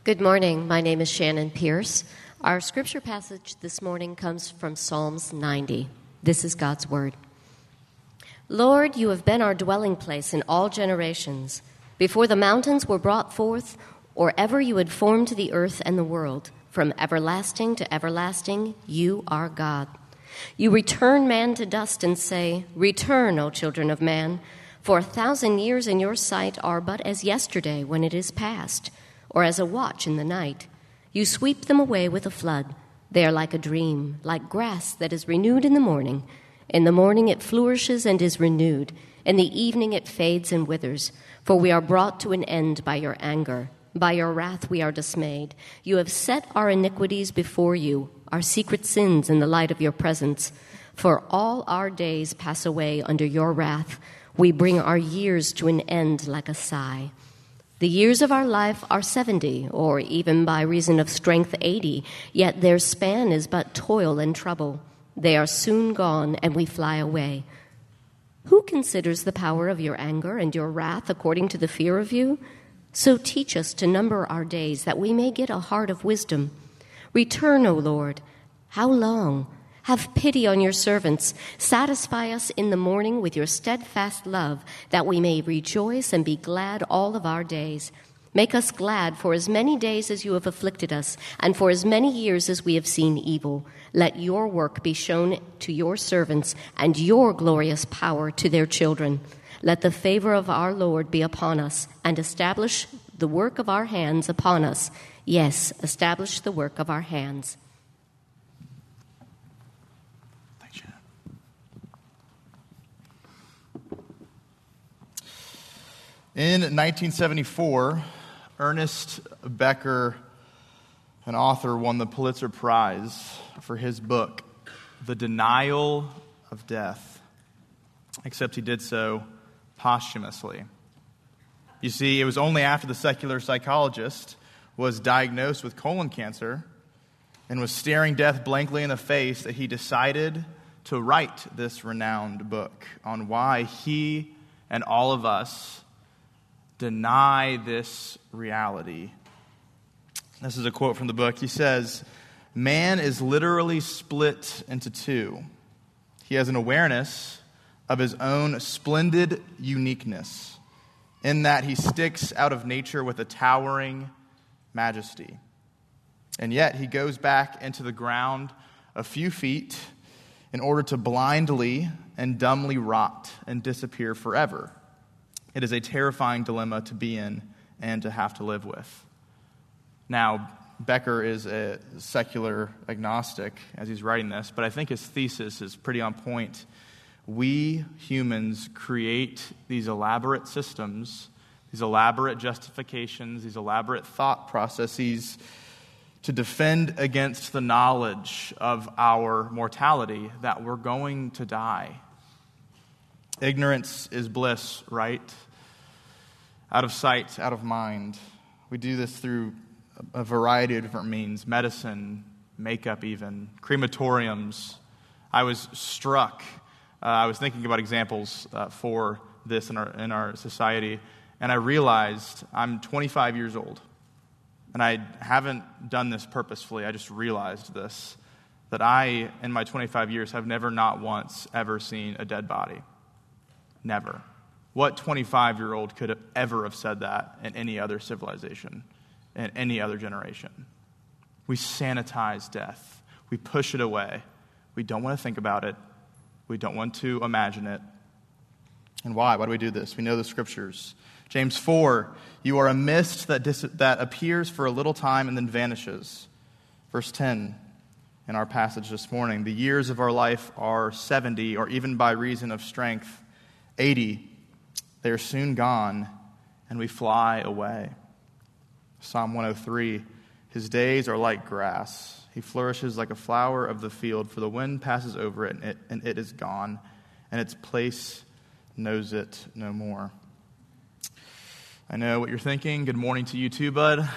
Good morning. My name is Shannon Pierce. Our scripture passage this morning comes from Psalms 90. This is God's word. Lord, you have been our dwelling place in all generations. Before the mountains were brought forth, or ever you had formed the earth and the world, from everlasting to everlasting, you are God. You return man to dust and say, "Return, O children of man, for 1,000 years in your sight are but as yesterday when it is past, or as a watch in the night. You sweep them away with a flood. They are like a dream, like grass that is renewed in the morning. In the morning it flourishes and is renewed. In the evening it fades and withers. For we are brought to an end by your anger. By your wrath we are dismayed. You have set our iniquities before you, our secret sins in the light of your presence. For all our days pass away under your wrath. We bring our years to an end like a sigh. The years of our life are 70, or even by reason of strength 80, yet their span is but toil and trouble. They are soon gone, and we fly away. Who considers the power of your anger and your wrath according to the fear of you? So teach us to number our days, that we may get a heart of wisdom. Return, O Lord. How long? Have pity on your servants. Satisfy us in the morning with your steadfast love, that we may rejoice and be glad all of our days. Make us glad for as many days as you have afflicted us, and for as many years as we have seen evil. Let your work be shown to your servants, and your glorious power to their children. Let the favor of our Lord be upon us, and establish the work of our hands upon us. Yes, establish the work of our hands. In 1974, Ernest Becker, an author, won the Pulitzer Prize for his book, The Denial of Death, except he did so posthumously. You see, it was only after the secular psychologist was diagnosed with colon cancer and was staring death blankly in the face that he decided to write this renowned book on why he and all of us deny this reality. This is a quote from the book. He says, "Man is literally split into two. He has an awareness of his own splendid uniqueness, in that he sticks out of nature with a towering majesty. And yet he goes back into the ground a few feet in order to blindly and dumbly rot and disappear forever. It is a terrifying dilemma to be in and to have to live with." Now, Becker is a secular agnostic as he's writing this, but I think his thesis is pretty on point. We humans create these elaborate systems, these elaborate justifications, these elaborate thought processes to defend against the knowledge of our mortality, that we're going to die. Ignorance is bliss, right? Out of sight, out of mind. We do this through a variety of different means. Medicine, makeup even, crematoriums. I was struck. I was thinking about examples for this in our society, and I realized I'm 25 years old, and I haven't done this purposefully. I just realized this, that I, in my 25 years, have never not once ever seen a dead body. Never. What 25-year-old could have ever have said that in any other civilization, in any other generation? We sanitize death. We push it away. We don't want to think about it. We don't want to imagine it. And why? Why do we do this? We know the scriptures. James 4, "You are a mist that appears for a little time and then vanishes." Verse 10 in our passage this morning, "The years of our life are 70, or even by reason of strength, 80. They are soon gone, and we fly away." Psalm 103, "His days are like grass. He flourishes like a flower of the field, for the wind passes over it, and it is gone, and its place knows it no more." I know what you're thinking. Good morning to you too, bud.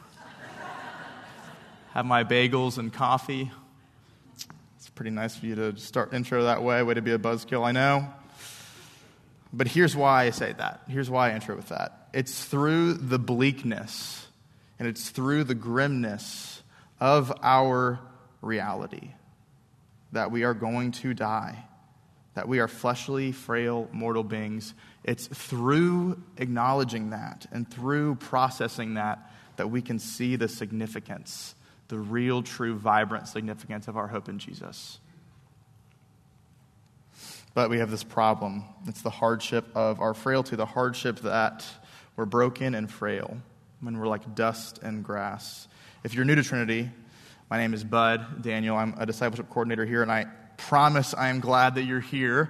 Have my bagels and coffee. It's pretty nice for you to start intro that way. Way to be a buzzkill, I know. But here's why I say that. Here's why I intro with that. It's through the bleakness And it's through the grimness of our reality that we are going to die, that we are fleshly, frail, mortal beings. It's through acknowledging that and through processing that we can see the significance, the real, true, vibrant significance of our hope in Jesus. But we have this problem. It's the hardship of our frailty, the hardship that we're broken and frail, when we're like dust and grass. If you're new to Trinity, my name is Bud Daniel. I'm a discipleship coordinator here, and I promise I am glad that you're here.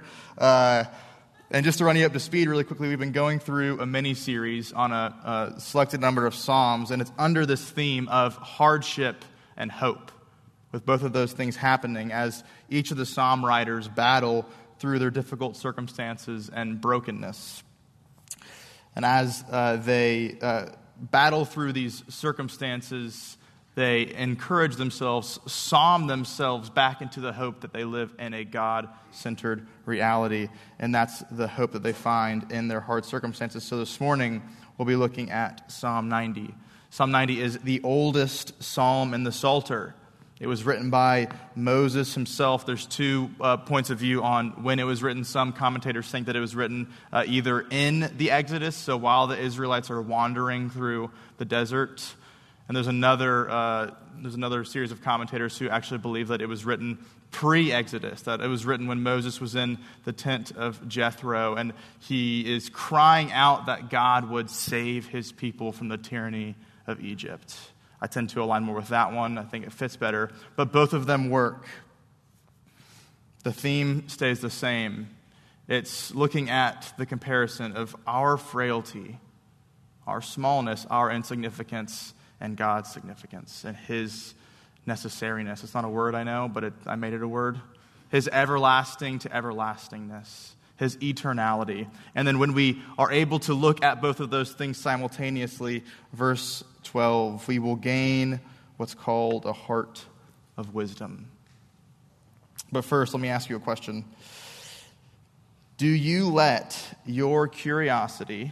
And just to run you up to speed really quickly, we've been going through a mini-series on a selected number of Psalms, and it's under this theme of hardship and hope, with both of those things happening as each of the Psalm writers battle through their difficult circumstances and brokenness. And as they battle through these circumstances, they encourage themselves, psalm themselves back into the hope that they live in a God-centered reality. And that's the hope that they find in their hard circumstances. So this morning, we'll be looking at Psalm 90. Psalm 90 is the oldest psalm in the Psalter. It was written by Moses himself. There's two points of view on when it was written. Some commentators think that it was written either in the Exodus, so while the Israelites are wandering through the desert. And there's another series of commentators who actually believe that it was written pre-Exodus, that it was written when Moses was in the tent of Jethro, and he is crying out that God would save his people from the tyranny of Egypt. I tend to align more with that one. I think it fits better. But both of them work. The theme stays the same. It's looking at the comparison of our frailty, our smallness, our insignificance, and God's significance and his necessariness. It's not a word, I know, but I made it a word. His everlasting to everlastingness, his eternality. And then when we are able to look at both of those things simultaneously, verse 12, we will gain what's called a heart of wisdom. But first, let me ask you a question. Do you let your curiosity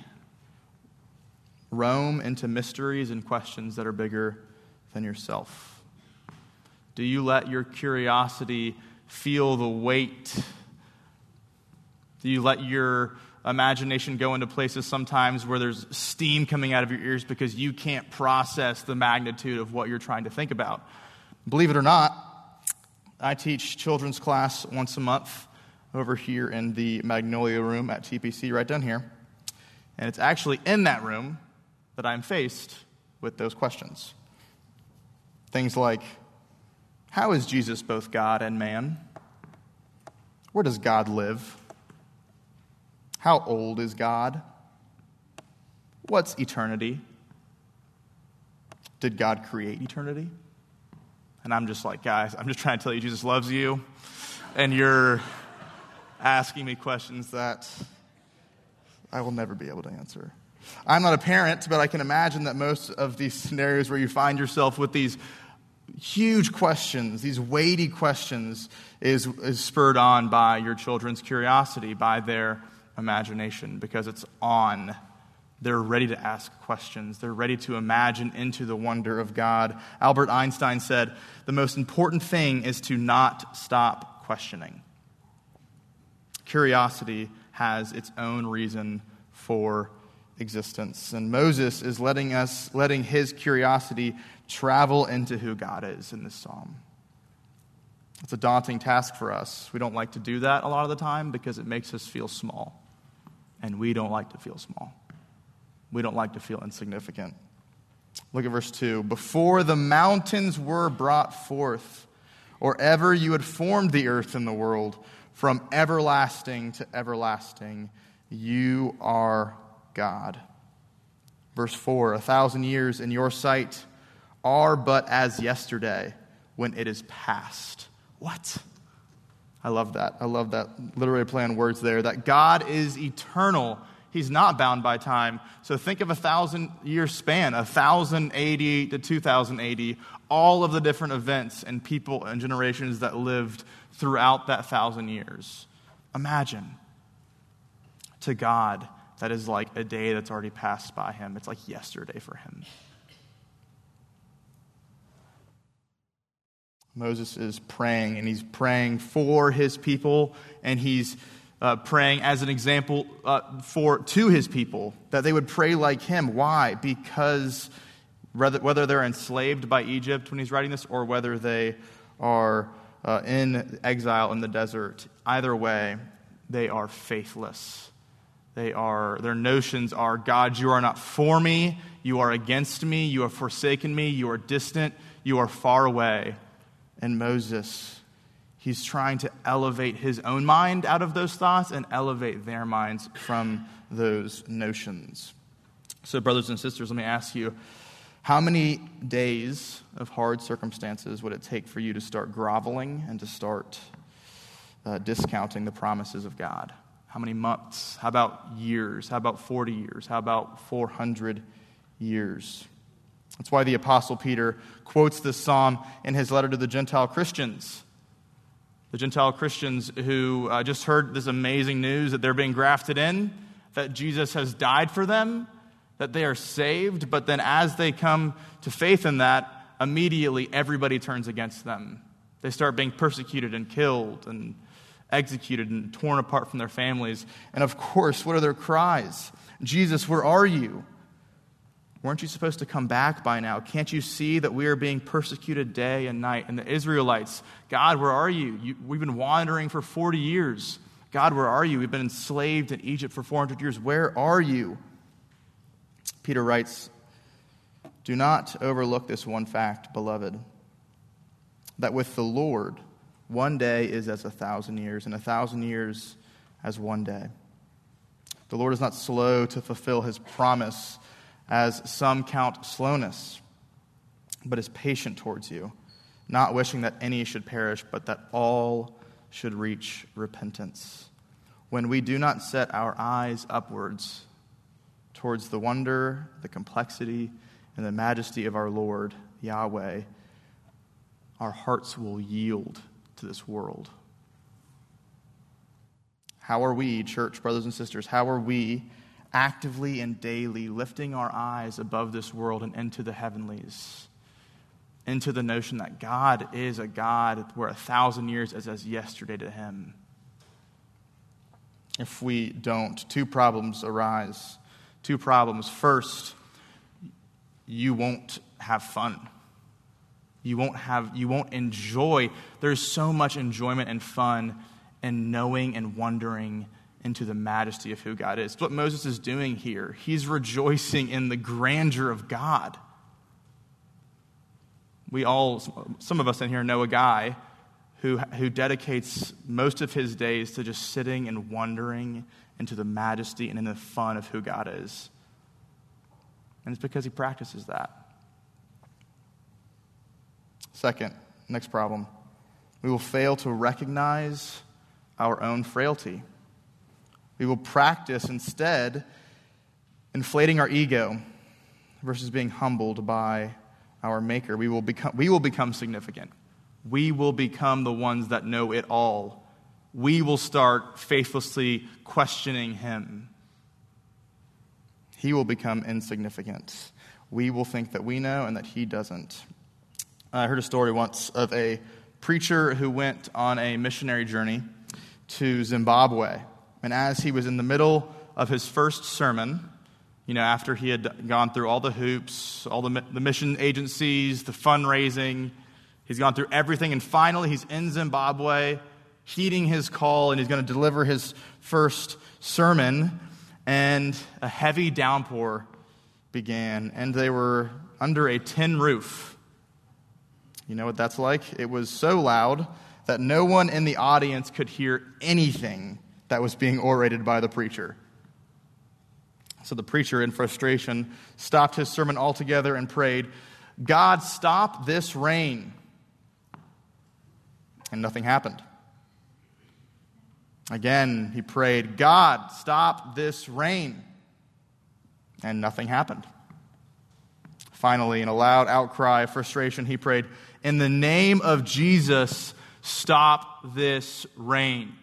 roam into mysteries and questions that are bigger than yourself? Do you let your curiosity feel the weight? Do you let your imagination go into places sometimes where there's steam coming out of your ears because you can't process the magnitude of what you're trying to think about? Believe it or not, I teach children's class once a month over here in the Magnolia room at TPC right down here. And it's actually in that room that I'm faced with those questions. Things like, how is Jesus both God and man? Where does God live? How old is God? What's eternity? Did God create eternity? And I'm just like, guys, I'm just trying to tell you Jesus loves you, and you're asking me questions that I will never be able to answer. I'm not a parent, but I can imagine that most of these scenarios where you find yourself with these huge questions, these weighty questions, is spurred on by your children's curiosity, by their imagination, because it's on. They're ready to ask questions. They're ready to imagine into the wonder of God. Albert Einstein said, the most important thing is to not stop questioning. Curiosity has its own reason for existence. And Moses is letting his curiosity travel into who God is in this psalm. It's a daunting task for us. We don't like to do that a lot of the time because it makes us feel small. And we don't like to feel small. We don't like to feel insignificant. Look at verse 2. Before the mountains were brought forth, or ever you had formed the earth and the world, from everlasting to everlasting, you are God. Verse 4. 1,000 years in your sight are but as yesterday when it is past. What? I love that. I love that literary play on words there, that God is eternal. He's not bound by time. So think of 1,000-year span, 1,080 to 2080, all of the different events and people and generations that lived throughout that 1,000 years. Imagine, to God, that is like a day that's already passed by him. It's like yesterday for him. Moses is praying, and he's praying for his people, and he's praying as an example to his people, that they would pray like him. Why? Because whether they're enslaved by Egypt when he's writing this, or whether they are in exile in the desert, either way, they are faithless. Their notions are, God, you are not for me, you are against me, you have forsaken me, you are distant, you are far away. And Moses, he's trying to elevate his own mind out of those thoughts and elevate their minds from those notions. So, brothers and sisters, let me ask you, how many days of hard circumstances would it take for you to start groveling and to start discounting the promises of God? How many months? How about years? How about 40 years? How about 400 years? That's why the Apostle Peter quotes this psalm in his letter to the Gentile Christians. The Gentile Christians who just heard this amazing news that they're being grafted in, that Jesus has died for them, that they are saved, but then as they come to faith in that, immediately everybody turns against them. They start being persecuted and killed and executed and torn apart from their families. And of course, what are their cries? Jesus, where are you? Weren't you supposed to come back by now? Can't you see that we are being persecuted day and night? And the Israelites, God, where are you? We've been wandering for 40 years. God, where are you? We've been enslaved in Egypt for 400 years. Where are you? Peter writes, do not overlook this one fact, beloved, that with the Lord, one day is as 1,000 years, and 1,000 years as one day. The Lord is not slow to fulfill his promise, as some count slowness, but is patient towards you, not wishing that any should perish, but that all should reach repentance. When we do not set our eyes upwards towards the wonder, the complexity, and the majesty of our Lord, Yahweh, our hearts will yield to this world. How are we, church brothers and sisters, how are we actively and daily lifting our eyes above this world and into the heavenlies, into the notion that God is a God where 1,000 years is as yesterday to him? If we don't, two problems arise. Two problems. First, you won't have fun. You won't enjoy. There's so much enjoyment and fun in knowing and wondering into the majesty of who God is. It's what Moses is doing here. He's rejoicing in the grandeur of God. Some of us in here know a guy who dedicates most of his days to just sitting and wondering into the majesty and in the fun of who God is. And it's because he practices that. Second, next problem, we will fail to recognize our own frailty. We will practice instead inflating our ego versus being humbled by our Maker. We will become significant. We will become the ones that know it all. We will start faithlessly questioning him. He will become insignificant. We will think that we know and that he doesn't. I heard a story once of a preacher who went on a missionary journey to Zimbabwe. And as he was in the middle of his first sermon, after he had gone through all the hoops, all the mission agencies, the fundraising, he's gone through everything, and finally he's in Zimbabwe, heeding his call, and he's going to deliver his first sermon, and a heavy downpour began, and they were under a tin roof. You know what that's like? It was so loud that no one in the audience could hear anything that was being orated by the preacher. So the preacher, in frustration, stopped his sermon altogether and prayed, God, stop this rain. And nothing happened. Again, he prayed, God, stop this rain. And nothing happened. Finally, in a loud outcry of frustration, he prayed, in the name of Jesus, stop this rain.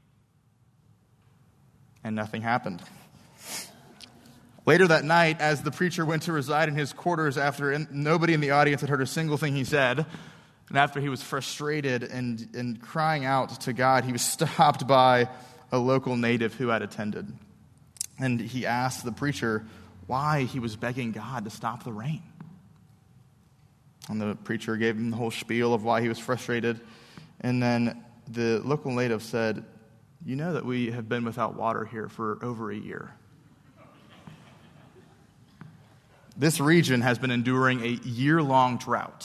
And nothing happened. Later that night, as the preacher went to reside in his quarters after nobody in the audience had heard a single thing he said, And after he was frustrated and crying out to God, he was stopped by a local native who had attended. And he asked the preacher why he was begging God to stop the rain. And the preacher gave him the whole spiel of why he was frustrated. And then the local native said, "You know that we have been without water here for over a year. This region has been enduring a year-long drought."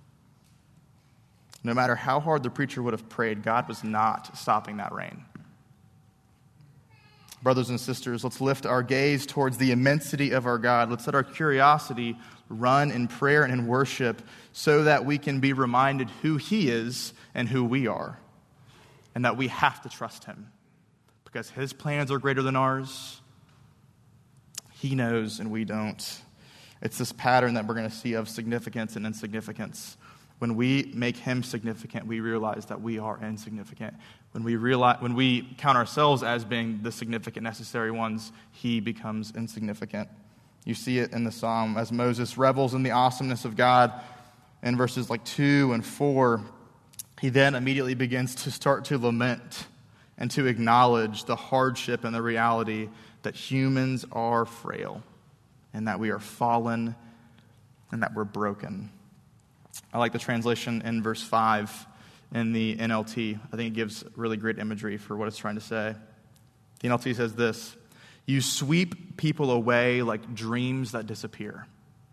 No matter how hard the preacher would have prayed, God was not stopping that rain. Brothers and sisters, let's lift our gaze towards the immensity of our God. Let's let our curiosity run in prayer and in worship so that we can be reminded who He is and who we are, and that we have to trust Him because His plans are greater than ours. He knows and we don't. It's this pattern that we're going to see of significance and insignificance. When we make Him significant, we realize that we are insignificant. When we count ourselves as being the significant, necessary ones, He becomes insignificant. You see it in the psalm as Moses revels in the awesomeness of God in verses 2 and 4. He then immediately begins to start to lament and to acknowledge the hardship and the reality that humans are frail and that we are fallen and that we're broken. I like the translation in verse 5 in the NLT. I think it gives really great imagery for what it's trying to say. The NLT says this: "You sweep people away like dreams that disappear."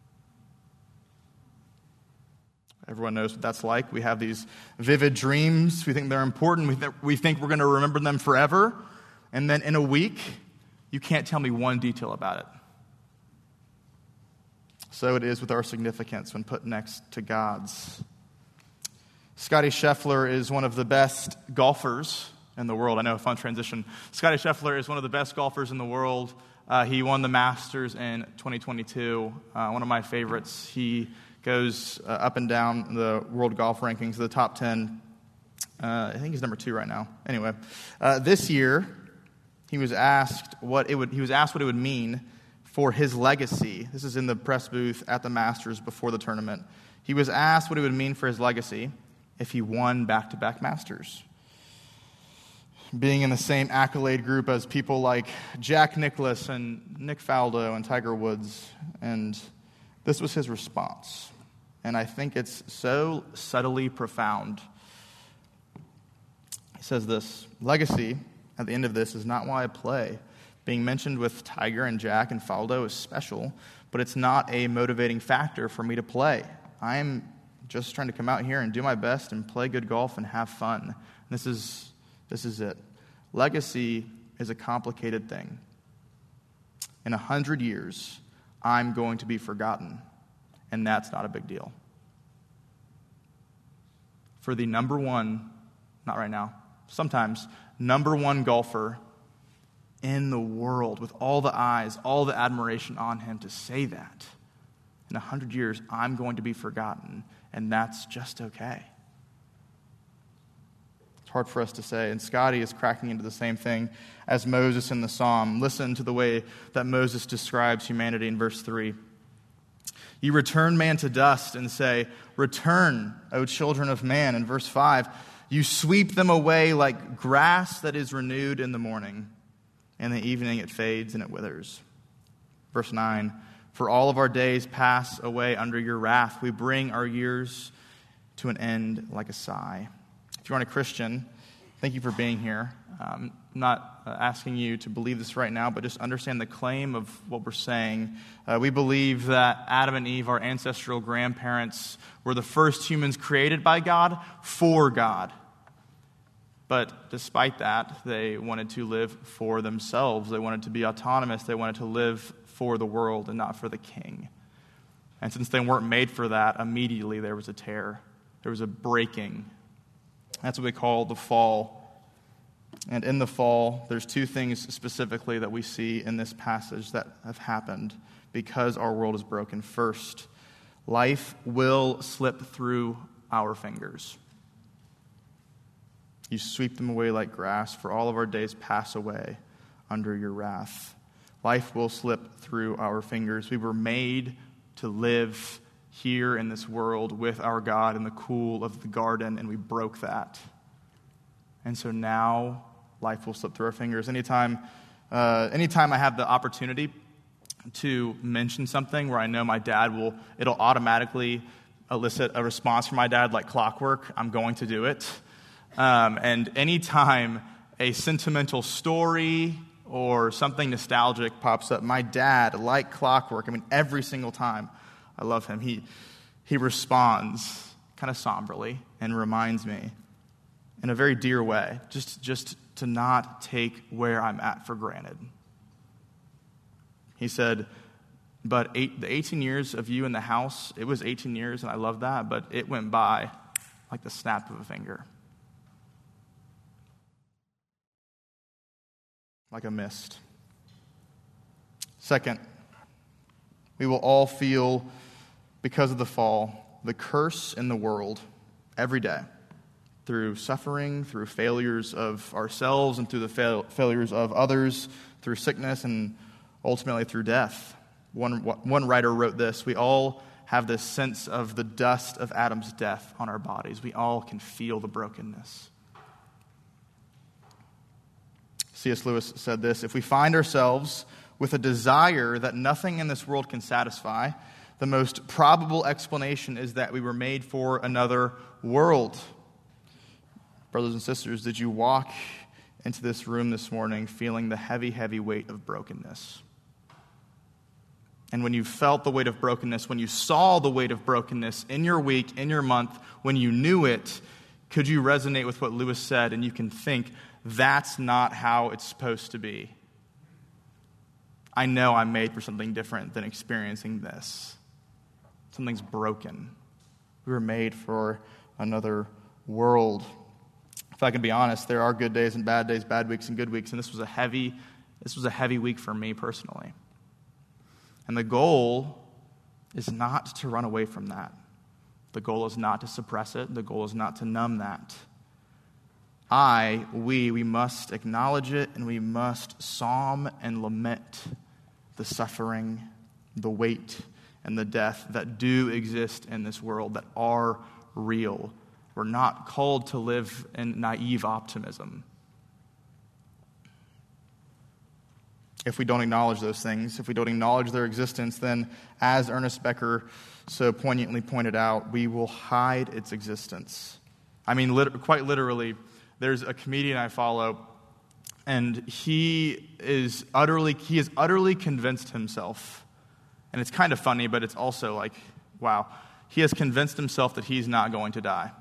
Everyone knows what that's like. We have these vivid dreams. We think they're important. We think we're going to remember them forever. And then in a week, you can't tell me one detail about it. So it is with our significance when put next to God's. Scotty Scheffler is one of the best golfers in the world. I know, a fun transition. Scotty Scheffler is one of the best golfers in the world. He won the Masters in 2022. One of my favorites. He goes up and down the world golf rankings, the top 10. I think he's number 2 right now. Anyway, this year he was asked what it would mean for his legacy. This is in the press booth at the Masters before the tournament. He was asked what it would mean for his legacy if he won back-to-back Masters. Being in the same accolade group as people like Jack Nicklaus and Nick Faldo and Tiger Woods. And this was his response. And I think it's so subtly profound. He says this: "Legacy, at the end of this, is not why I play. Being mentioned with Tiger and Jack and Faldo is special, but it's not a motivating factor for me to play. I'm just trying to come out here and do my best and play good golf and have fun." This is it. Legacy is a complicated thing. In 100 years, I'm going to be forgotten, and that's not a big deal. For the number one, not right now, sometimes, number one golfer in the world, with all the eyes, all the admiration on him, to say that, in 100 years, I'm going to be forgotten, and that's just okay. It's hard for us to say, and Scotty is cracking into the same thing as Moses in the psalm. Listen to the way that Moses describes humanity in verse 3. "You return man to dust and say, 'Return, O children of man.' In verse 5, "You sweep them away like grass that is renewed in the morning. In the evening it fades and it withers." Verse 9, "For all of our days pass away under your wrath. We bring our years to an end like a sigh." If you aren't a Christian, thank you for being here. I'm not asking you to believe this right now, but just understand the claim of what we're saying. We believe that Adam and Eve, our ancestral grandparents, were the first humans created by God for God. But despite that, they wanted to live for themselves. They wanted to be autonomous. They wanted to live for the world and not for the king. And since they weren't made for that, immediately there was a tear. There was a breaking. That's what we call the fall. And in the fall, there's 2 things specifically that we see in this passage that have happened because our world is broken. First, life will slip through our fingers. "You sweep them away like grass, for all of our days pass away under your wrath." Life will slip through our fingers. We were made to live here in this world with our God in the cool of the garden, and we broke that. And so now life will slip through our fingers. Anytime I have the opportunity to mention something where I know my dad it'll automatically elicit a response from my dad like clockwork, I'm going to do it. And anytime a sentimental story or something nostalgic pops up, my dad, like clockwork, every single time, I love him, he responds kind of somberly and reminds me in a very dear way, just to not take where I'm at for granted. He said, but the 18 years of you in the house, it was 18 years, and I love that, but it went by like the snap of a finger. Like a mist. Second, we will all feel, because of the fall, the curse in the world every day. Through suffering, through failures of ourselves, and through the failures of others, through sickness, and ultimately through death. One writer wrote this: we all have this sense of the dust of Adam's death on our bodies. We all can feel the brokenness. C.S. Lewis said this: if we find ourselves with a desire that nothing in this world can satisfy, the most probable explanation is that we were made for another world. Brothers and sisters, did you walk into this room this morning feeling the heavy, heavy weight of brokenness? And when you felt the weight of brokenness, when you saw the weight of brokenness in your week, in your month, when you knew it, could you resonate with what Lewis said and you can think, that's not how it's supposed to be? I know I'm made for something different than experiencing this. Something's broken. We were made for another world. If I can be honest, there are good days, bad weeks and good weeks, and this was a heavy week for me personally. And the goal is not to run away from that. The goal is not to suppress it. The goal is not to numb that. We must acknowledge it, and we must psalm and lament the suffering, the weight, and the death that do exist in this world, that are real. We're not called to live in naive optimism. If we don't acknowledge those things, if we don't acknowledge their existence, then, as Ernest Becker so poignantly pointed out, we will hide its existence. Quite literally, there's a comedian I follow, and he has utterly convinced himself, and it's kind of funny, but it's also like, wow, he has convinced himself that he's not going to die.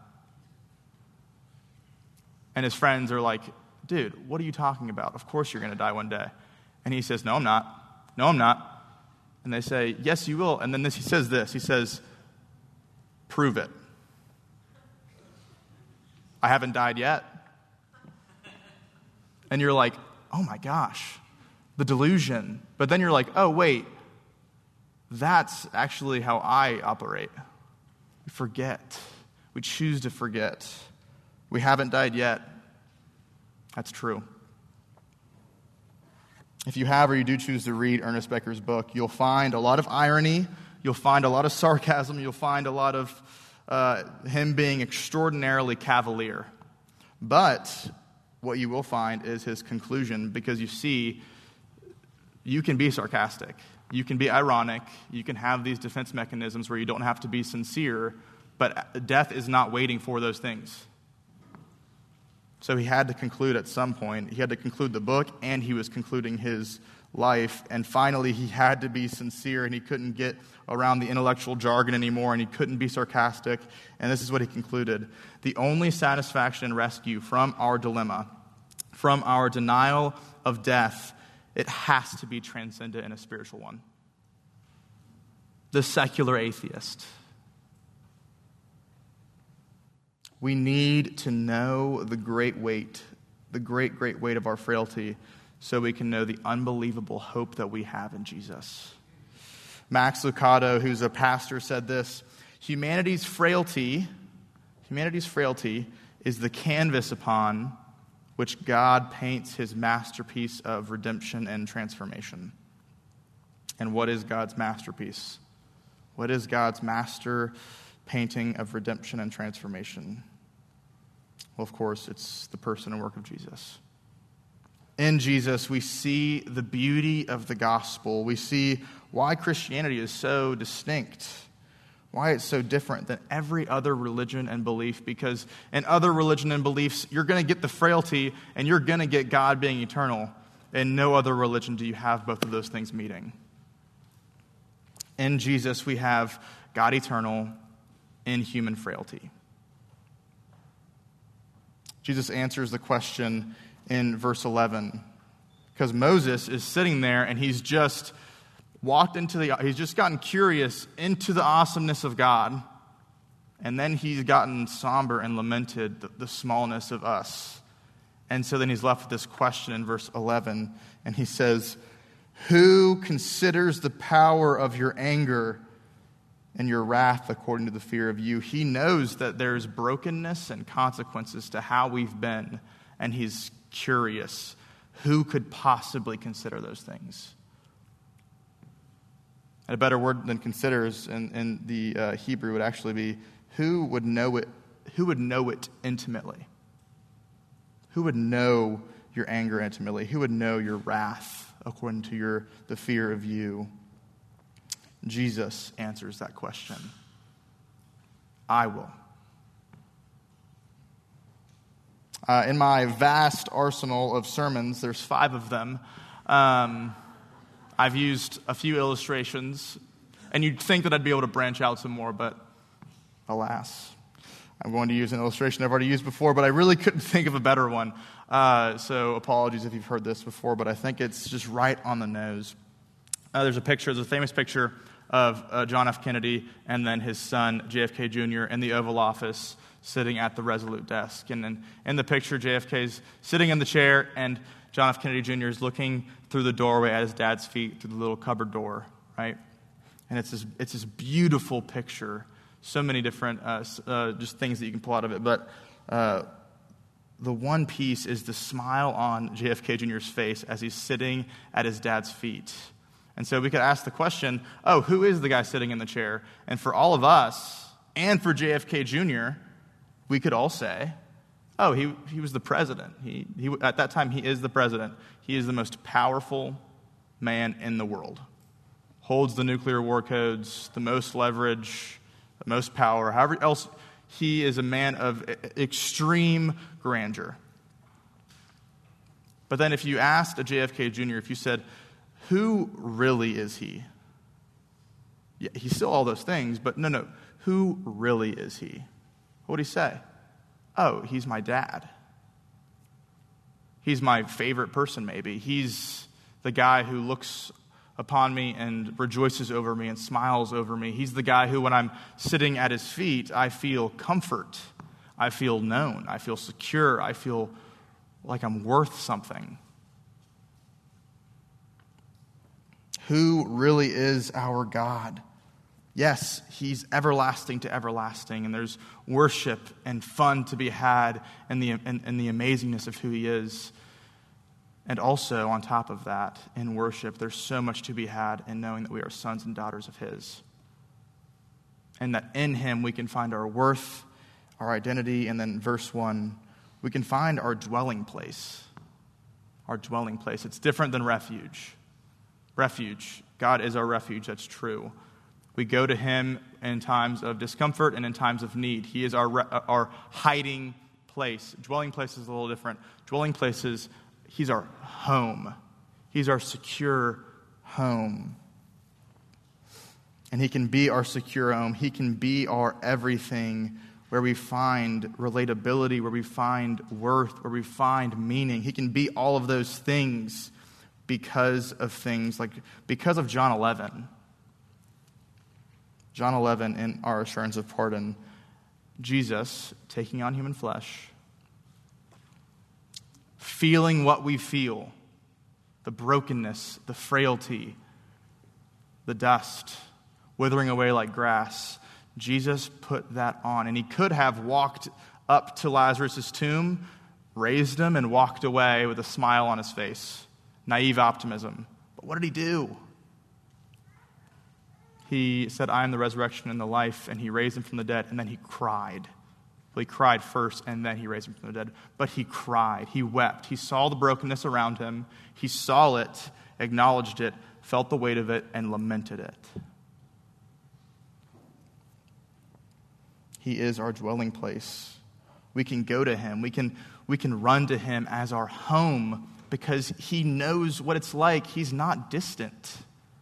And his friends are like, dude, what are you talking about? Of course you're going to die one day. And he says, no, I'm not. No, I'm not. And they say, yes, you will. And then he says, prove it. I haven't died yet. And you're like, oh my gosh, the delusion. But then you're like, oh wait, that's actually how I operate. We forget. We choose to forget. We haven't died yet. That's true. If you have or you do choose to read Ernest Becker's book, you'll find a lot of irony, you'll find a lot of sarcasm, you'll find a lot of him being extraordinarily cavalier. But what you will find is his conclusion, because you see, you can be sarcastic, you can be ironic, you can have these defense mechanisms where you don't have to be sincere, but death is not waiting for those things. So he had to conclude at some point. He had to conclude the book, and he was concluding his life. And finally, he had to be sincere, and he couldn't get around the intellectual jargon anymore, and he couldn't be sarcastic. And this is what he concluded: the only satisfaction and rescue from our dilemma, from our denial of death, it has to be transcendent in a spiritual one. The secular atheist. We need to know the great weight of our frailty, so we can know the unbelievable hope that we have in Jesus. Max Lucado, who's a pastor, said this: humanity's frailty is the canvas upon which God paints his masterpiece of redemption and transformation. And what is God's masterpiece? What is God's master painting of redemption and transformation? Well, of course, it's the person and work of Jesus. In Jesus, we see the beauty of the gospel. We see why Christianity is so distinct, why it's so different than every other religion and belief, because in other religion and beliefs, you're going to get the frailty and you're going to get God being eternal. In no other religion do you have both of those things meeting. In Jesus, we have God eternal in human frailty. Jesus answers the question in verse 11, because Moses is sitting there and he's just gotten curious into the awesomeness of God, and then he's gotten somber and lamented the smallness of us. And so then he's left with this question in verse 11, and he says, "Who considers the power of your anger and your wrath according to the fear of you?" He knows that there's brokenness and consequences to how we've been, and he's curious. Who could possibly consider those things? And a better word than considers in the Hebrew would actually be, who would know it? Who would know it intimately? Who would know your anger intimately? Who would know your wrath according to the fear of you? Jesus answers that question. I will. In my vast arsenal of sermons, there's 5 of them. I've used a few illustrations, and you'd think that I'd be able to branch out some more, but alas, I'm going to use an illustration I've already used before, but I really couldn't think of a better one. So apologies if you've heard this before, but I think it's just right on the nose. There's a famous picture of John F. Kennedy and then his son, JFK Jr., in the Oval Office sitting at the Resolute desk. And then in the picture, JFK's sitting in the chair, and John F. Kennedy Jr. is looking through the doorway at his dad's feet through the little cupboard door, right? And it's this beautiful picture. So many different just things that you can pull out of it. But the one piece is the smile on JFK Jr.'s face as he's sitting at his dad's feet. And so we could ask the question, who is the guy sitting in the chair? And for all of us, and for JFK Jr., we could all say, he was the president. He at that time, he is the president. He is the most powerful man in the world. Holds the nuclear war codes, the most leverage, the most power. However else, he is a man of extreme grandeur. But then if you asked a JFK Jr., if you said, who really is he? Yeah, he's still all those things, but no. Who really is he? What would he say? He's my dad. He's my favorite person, maybe. He's the guy who looks upon me and rejoices over me and smiles over me. He's the guy who, when I'm sitting at his feet, I feel comfort. I feel known. I feel secure. I feel like I'm worth something. Who really is our God? Yes, he's everlasting to everlasting, and there's worship and fun to be had in the amazingness of who he is. And also, on top of that, in worship, there's so much to be had in knowing that we are sons and daughters of his. And that in him we can find our worth, our identity, and then verse 1, we can find our dwelling place. Our dwelling place. It's different than refuge. Refuge. God is our refuge, that's true. We go to him in times of discomfort and in times of need. He is our hiding place. Dwelling place is a little different. Dwelling places, he's our home. He's our secure home. And he can be our secure home. He can be our everything, where we find relatability, where we find worth, where we find meaning. He can be all of those things because of John 11. John 11, in our assurance of pardon, Jesus taking on human flesh, feeling what we feel, the brokenness, the frailty, the dust, withering away like grass. Jesus put that on, and he could have walked up to Lazarus' tomb, raised him, and walked away with a smile on his face. Naive optimism. But what did he do? he said, I am the resurrection and the life, and he raised him from the dead, and then he cried. Well, he cried first, and then he raised him from the dead. But he cried. He wept. He saw the brokenness around him. He saw it, acknowledged it, felt the weight of it, and lamented it. He is our dwelling place. We can go to him. We can run to him as our home because he knows what it's like. He's not distant.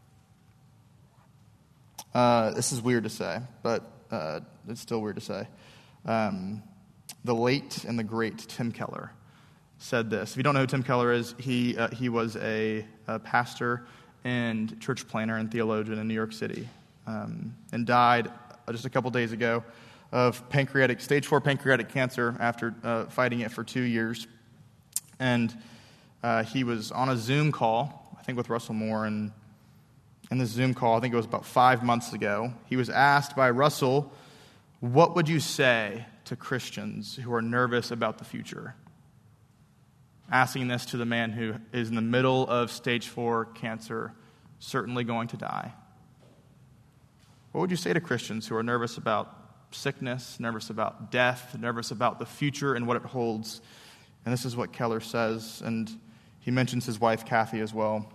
This is weird to say, but it's still weird to say. The late and the great Tim Keller said this. If you don't know who Tim Keller is, he was a pastor and church planner and theologian in New York City, and died just a couple days ago of stage 4 pancreatic cancer after fighting it for 2 years. And he was on a Zoom call, I think with Russell Moore, and in this Zoom call, I think it was about 5 months ago, he was asked by Russell, what would you say to Christians who are nervous about the future? Asking this to the man who is in the middle of stage 4 cancer, certainly going to die. What would you say to Christians who are nervous about sickness, nervous about death, nervous about the future and what it holds? And this is what Keller says, and he mentions his wife Kathy as well.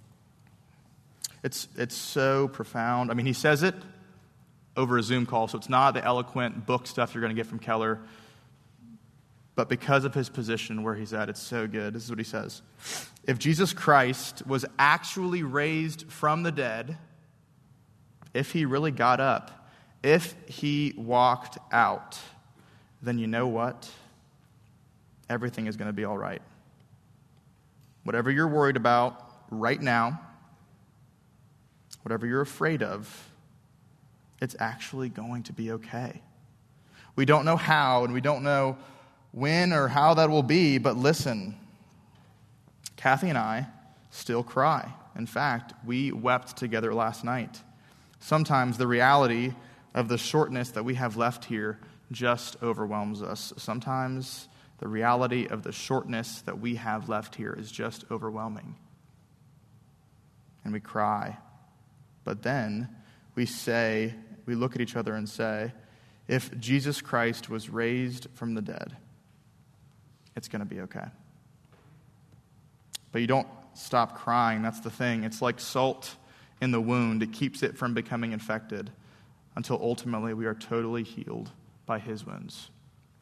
It's so profound. I mean, he says it over a Zoom call, so it's not the eloquent book stuff you're going to get from Keller, but because of his position where he's at, it's so good. This is what he says. If Jesus Christ was actually raised from the dead, if he really got up, if he walked out, then you know what? Everything is going to be all right. Whatever you're worried about right now, whatever you're afraid of, it's actually going to be okay. We don't know how, and we don't know when or how that will be, but listen, Kathy and I still cry. In fact, we wept together last night. Sometimes the reality of the shortness that we have left here just overwhelms us. Sometimes the reality of the shortness that we have left here is just overwhelming. And we cry. But then we look at each other and say, if Jesus Christ was raised from the dead, it's going to be okay. But you don't stop crying. That's the thing. It's like salt in the wound. It keeps it from becoming infected until ultimately we are totally healed by his wounds.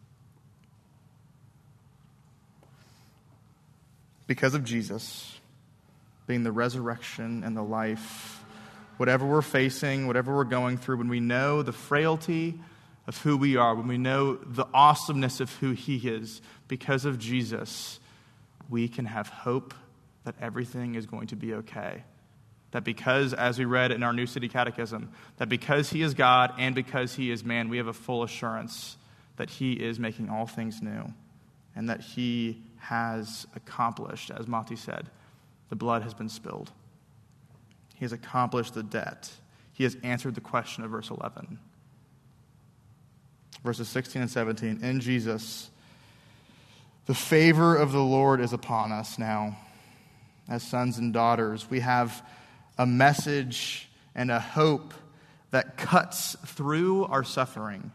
Because of Jesus being the resurrection and the life, whatever we're facing, whatever we're going through, when we know the frailty of who we are, when we know the awesomeness of who he is, because of Jesus, we can have hope that everything is going to be okay. That because, as we read in our New City Catechism, that because he is God and because he is man, we have a full assurance that he is making all things new and that he has accomplished, as Mati said, the blood has been spilled. He has accomplished the debt. He has answered the question of verse 11. Verses 16 and 17, in Jesus, the favor of the Lord is upon us now. As sons and daughters, we have a message and a hope that cuts through our suffering.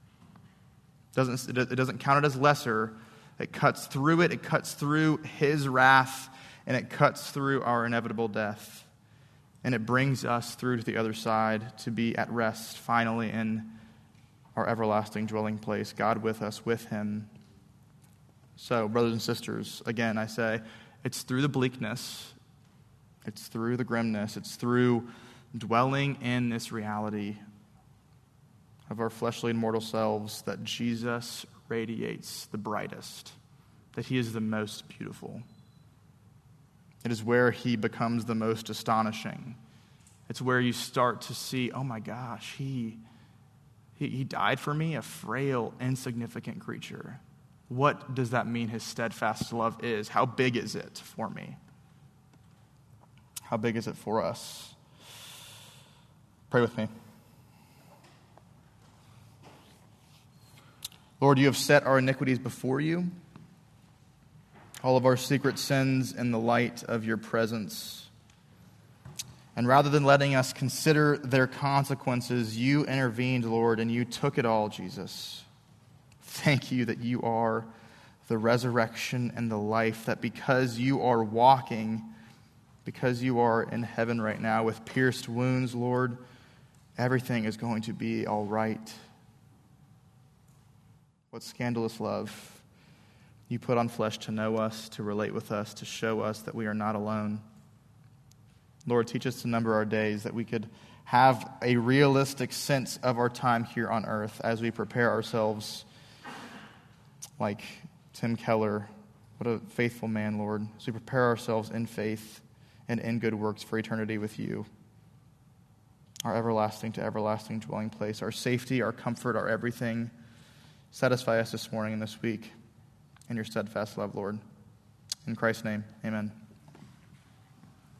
It doesn't count it as lesser. It cuts through it. It cuts through his wrath, and it cuts through our inevitable death. And it brings us through to the other side to be at rest, finally, in our everlasting dwelling place, God with us, with him. So, brothers and sisters, again, I say, it's through the bleakness, it's through the grimness, it's through dwelling in this reality of our fleshly and mortal selves that Jesus radiates the brightest, that he is the most beautiful. It is where he becomes the most astonishing. It's where you start to see, oh my gosh, he died for me, a frail, insignificant creature. What does that mean his steadfast love is? How big is it for me? How big is it for us? Pray with me. Lord, you have set our iniquities before you, all of our secret sins in the light of your presence. And rather than letting us consider their consequences, you intervened, Lord, and you took it all, Jesus. Thank you that you are the resurrection and the life, that because you are walking, because you are in heaven right now with pierced wounds, Lord, everything is going to be all right. What scandalous love. You put on flesh to know us, to relate with us, to show us that we are not alone. Lord, teach us to number our days, that we could have a realistic sense of our time here on earth as we prepare ourselves, like Tim Keller, what a faithful man, Lord, as we prepare ourselves in faith and in good works for eternity with you, our everlasting to everlasting dwelling place, our safety, our comfort, our everything. Satisfy us this morning and this week in your steadfast love, Lord. In Christ's name, amen.